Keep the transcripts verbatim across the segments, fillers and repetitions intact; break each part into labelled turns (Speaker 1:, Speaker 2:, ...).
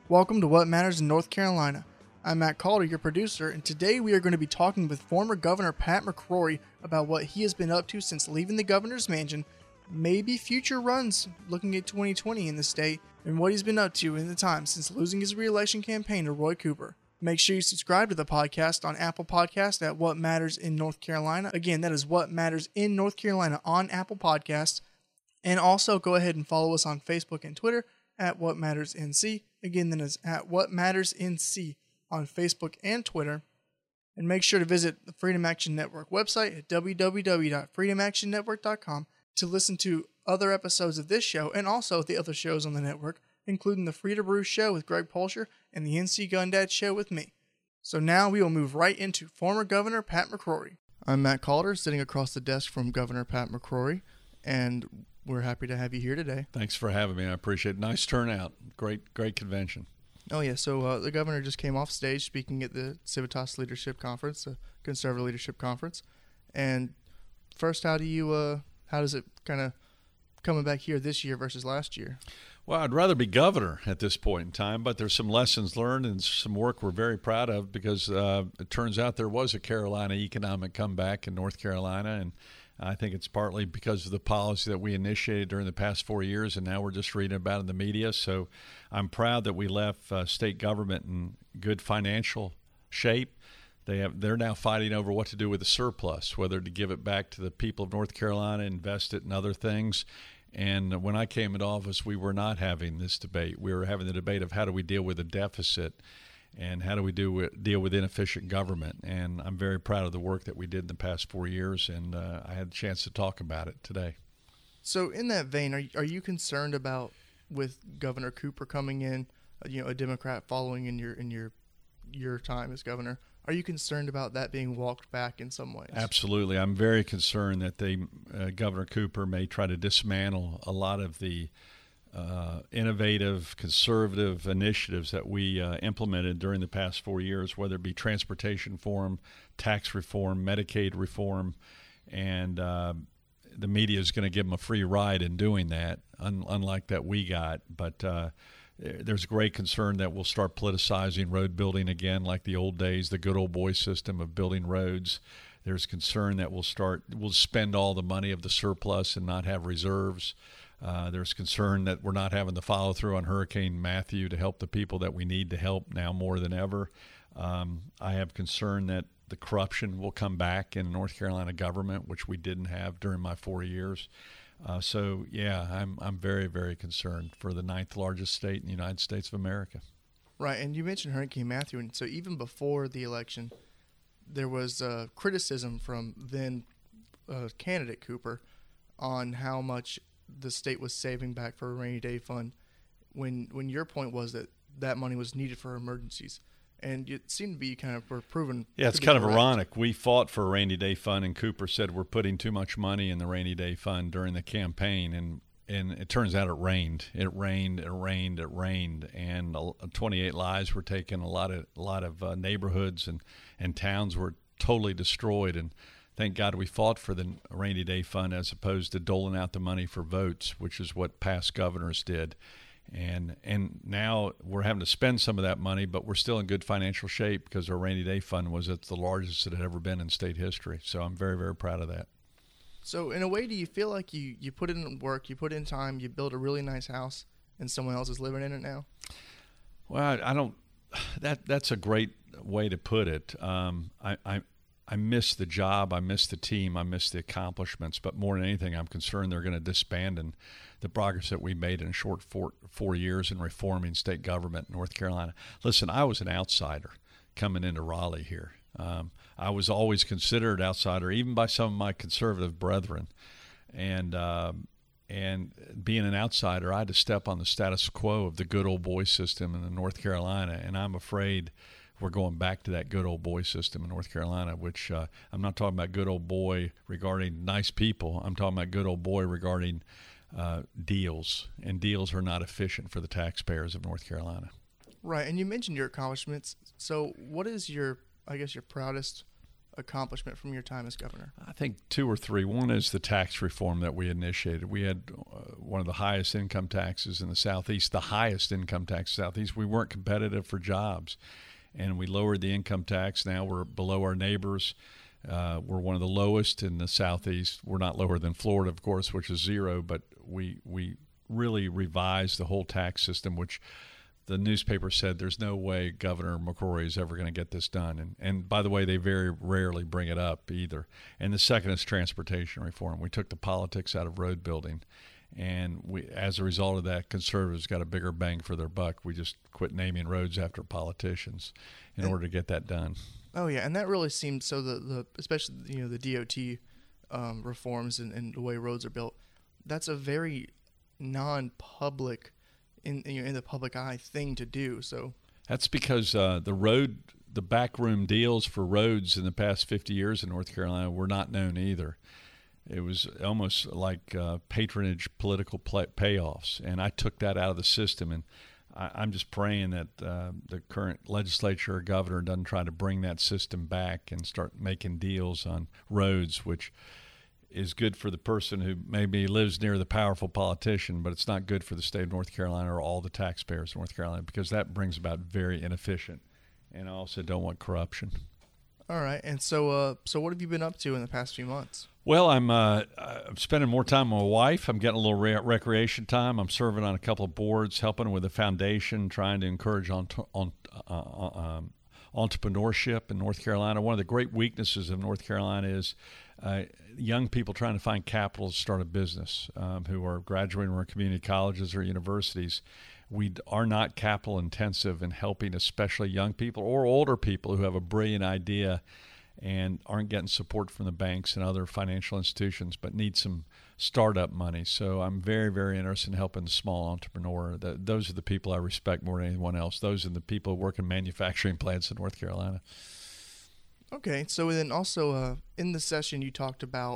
Speaker 1: Welcome to What Matters in North Carolina. I'm Matt Calder, your producer, and today we are going to be talking with former Governor Pat McCrory about what he has been up to since leaving the governor's mansion, maybe future runs looking at twenty twenty in the state, and what he's been up to in the time since losing his re-election campaign to Roy Cooper. Make sure you subscribe to the podcast on Apple Podcasts at What Matters in North Carolina. Again, that is What Matters in North Carolina on Apple Podcasts. And also go ahead and follow us on Facebook and Twitter at What Matters N C. Again, that is at What Matters N C on Facebook and Twitter. And make sure to visit the Freedom Action Network website at w w w dot freedom action network dot com to listen to other episodes of this show and also the other shows on the network, including the Free to Brew Show with Greg Polsher and the N C Gun Dad Show with me. So now we will move right into former Governor Pat McCrory. I'm Matt Calder, sitting across the desk from Governor Pat McCrory, and we're happy to have you here today.
Speaker 2: Thanks for having me. I appreciate it. Nice turnout. Great, great convention.
Speaker 1: Oh, yeah. So uh, the governor just came off stage speaking at the Civitas Leadership Conference, the Conservative Leadership Conference. And first, how do you, uh, how does it kind of coming back here this year versus last year?
Speaker 2: Well, I'd rather be governor at this point in time, but there's some lessons learned and some work we're very proud of because uh, it turns out there was a Carolina economic comeback in North Carolina, and I think it's partly because of the policy that we initiated during the past four years, and now we're just reading about it in the media. So I'm proud that we left uh, state government in good financial shape. They have, they're now fighting over what to do with the surplus, whether to give it back to the people of North Carolina, invest it in other things. And when I came into office, we were not having this debate. We were having the debate of how do we deal with a deficit and how do we do deal with inefficient government. And I'm very proud of the work that we did in the past four years, and uh, I had a chance to talk about it today.
Speaker 1: So in that vein, are you, are you concerned about with Governor Cooper coming in, you know, a Democrat following in your in your your time as governor? Are you concerned about that being walked back in some ways?
Speaker 2: Absolutely. I'm very concerned that they, uh, Governor Cooper may try to dismantle a lot of the Uh, innovative, conservative initiatives that we uh, implemented during the past four years, whether it be transportation reform, tax reform, Medicaid reform, and uh, the media is going to give them a free ride in doing that, un- unlike that we got. But uh, there's great concern that we'll start politicizing road building again like the old days, the good old boy system of building roads. There's concern that we'll start, we'll spend all the money of the surplus and not have reserves. Uh, there's concern that we're not having the follow-through on Hurricane Matthew to help the people that we need to help now more than ever. Um, I have concern that the corruption will come back in North Carolina government, which we didn't have during my four years. Uh, so, yeah, I'm I'm very, very concerned for the ninth largest state in the United States of America.
Speaker 1: Right, and you mentioned Hurricane Matthew, and so even before the election, there was uh, criticism from then uh, candidate Cooper on how much the state was saving back for a rainy day fund when when your point was that that money was needed for emergencies. And it seemed to be kind of proven.
Speaker 2: Yeah, it's kind of ironic. We fought for a rainy day fund, and Cooper said we're putting too much money in the rainy day fund during the campaign. And, and it turns out it rained. It rained, it rained, it rained. And twenty-eight lives were taken. A lot of, a lot of uh, neighborhoods and, and towns were totally destroyed. And thank God we fought for the rainy day fund as opposed to doling out the money for votes, which is what past governors did. And and now we're having to spend some of that money, but we're still in good financial shape because our rainy day fund was at the largest it had ever been in state history. So I'm very, very proud of that.
Speaker 1: So in a way, do you feel like you, you put in work, you put in time, you build a really nice house, and someone else is living in it now?
Speaker 2: Well, I, I don't – that that's a great way to put it. Um, I, I I miss the job. I miss the team. I miss the accomplishments. But more than anything, I'm concerned they're going to disband and the progress that we made in a short four, four years in reforming state government in North Carolina. Listen, I was an outsider coming into Raleigh here. Um, I was always considered outsider, even by some of my conservative brethren. And um, and being an outsider, I had to step on the status quo of the good old boy system in North Carolina. And I'm afraid we're going back to that good old boy system in North Carolina, which uh, I'm not talking about good old boy regarding nice people. I'm talking about good old boy regarding uh, deals, and deals are not efficient for the taxpayers of North Carolina.
Speaker 1: Right, and you mentioned your accomplishments. So what is your, I guess, your proudest accomplishment from your time as governor?
Speaker 2: I think two or three. One is the tax reform that we initiated. We had uh, one of the highest income taxes in the Southeast, the highest income tax in the Southeast. We weren't competitive for jobs, and we lowered the income tax. Now we're below our neighbors. Uh, we're one of the lowest in the Southeast. We're not lower than Florida, of course, which is zero, but we we really revised the whole tax system, which the newspaper said there's no way Governor McCrory is ever going to get this done. And, and by the way, they very rarely bring it up either. And the second is transportation reform. We took the politics out of road building. And we, as a result of that, conservatives got a bigger bang for their buck. We just quit naming roads after politicians in and, order to get that done.
Speaker 1: Oh, yeah. And that really seemed so the, the especially, you know, the D O T um, reforms and, and the way roads are built, that's a very non-public in you know, in the public eye thing to do. So
Speaker 2: that's because uh, the road, the backroom deals for roads in the past fifty years in North Carolina were not known either. It was almost like uh, patronage political play- payoffs, and I took that out of the system. And I, I'm just praying that uh, the current legislature or governor doesn't try to bring that system back and start making deals on roads, which is good for the person who maybe lives near the powerful politician, but it's not good for the state of North Carolina or all the taxpayers of North Carolina, because that brings about very inefficient. And I also don't want corruption.
Speaker 1: All right. And so uh, so what have you been up to in the past few months?
Speaker 2: Well, I'm uh, I'm spending more time with my wife. I'm getting a little re- recreation time. I'm serving on a couple of boards, helping with a foundation, trying to encourage on, on uh, um, entrepreneurship in North Carolina. One of the great weaknesses of North Carolina is uh, young people trying to find capital to start a business um, who are graduating from our community colleges or universities. We are not capital intensive in helping especially young people or older people who have a brilliant idea and aren't getting support from the banks and other financial institutions, but need some startup money. So I'm very, very interested in helping the small entrepreneur. The, those are the people I respect more than anyone else. Those are the people who work in manufacturing plants in North Carolina.
Speaker 1: Okay, so then also uh, in the session you talked about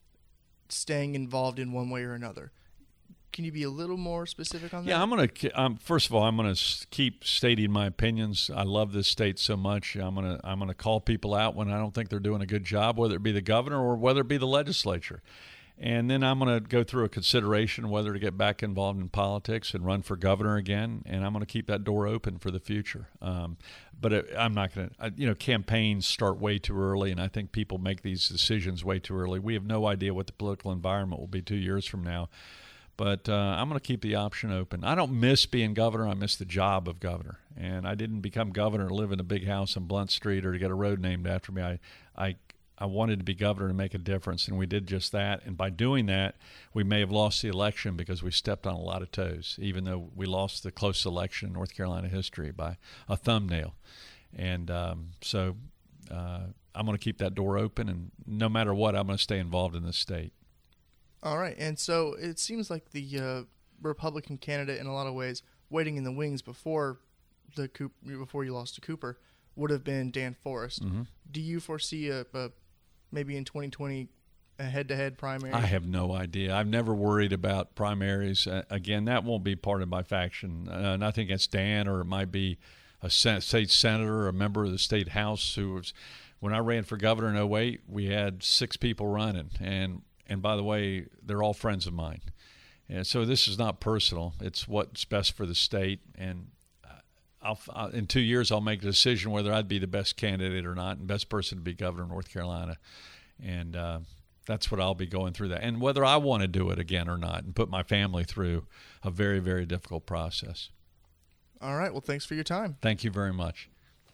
Speaker 1: staying involved in one way or another. Can you be a little more specific on that?
Speaker 2: Yeah, I'm going to. Um, first of all, I'm going to keep stating my opinions. I love this state so much. I'm going to. I'm going to call people out when I don't think they're doing a good job, whether it be the governor or whether it be the legislature. And then I'm going to go through a consideration whether to get back involved in politics and run for governor again. And I'm going to keep that door open for the future. Um, but it, I'm not going to. You know, campaigns start way too early, and I think people make these decisions way too early. We have no idea what the political environment will be two years from now. But uh, I'm going to keep the option open. I don't miss being governor. I miss the job of governor. And I didn't become governor to live in a big house on Blunt Street or to get a road named after me. I, I, I wanted to be governor to make a difference, and we did just that. And by doing that, we may have lost the election because we stepped on a lot of toes, even though we lost the close election in North Carolina history by a thumbnail. And um, so uh, I'm going to keep that door open, and no matter what, I'm going to stay involved in this state.
Speaker 1: All right, and so it seems like the uh, Republican candidate, in a lot of ways, waiting in the wings before the Coop, before you lost to Cooper, would have been Dan Forest. Mm-hmm. Do you foresee a, a maybe in twenty twenty a head-to-head primary?
Speaker 2: I have no idea. I've never worried about primaries. Uh, again, that won't be part of my faction. Uh, nothing against Dan, or it might be a state senator or a member of the state house who was. When I ran for governor in oh eight, we had six people running, and. And by the way, they're all friends of mine. And so this is not personal. It's what's best for the state. And I'll, I'll, in two years, I'll make a decision whether I'd be the best candidate or not and best person to be governor of North Carolina. And uh, that's what I'll be going through that. And whether I want to do it again or not and put my family through a very, very difficult process.
Speaker 1: All right. Well, thanks for your time.
Speaker 2: Thank you very much.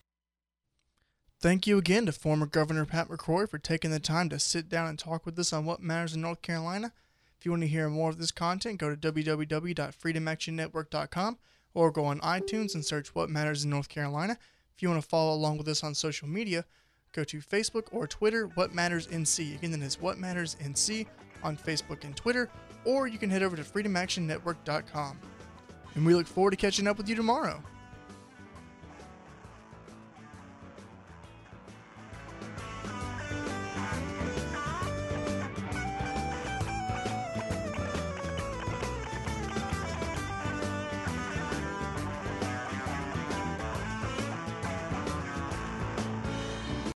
Speaker 1: Thank you again to former Governor Pat McCrory for taking the time to sit down and talk with us on what matters in North Carolina. If you want to hear more of this content, go to w w w dot freedom action network dot com or go on iTunes and search What Matters in North Carolina. If you want to follow along with us on social media, go to Facebook or Twitter, What Matters N C. Again, that is What Matters N C on Facebook and Twitter, or you can head over to freedom action network dot com. And we look forward to catching up with you tomorrow.